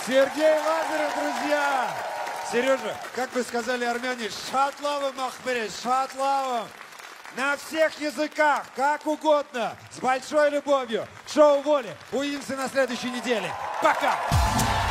Сергей Лазарев, друзья! Сережа, как вы сказали армяне, шатлавым Ахмере, шатлавым! На всех языках, как угодно, с большой любовью. Шоу «Воли». Увидимся на следующей неделе. Пока!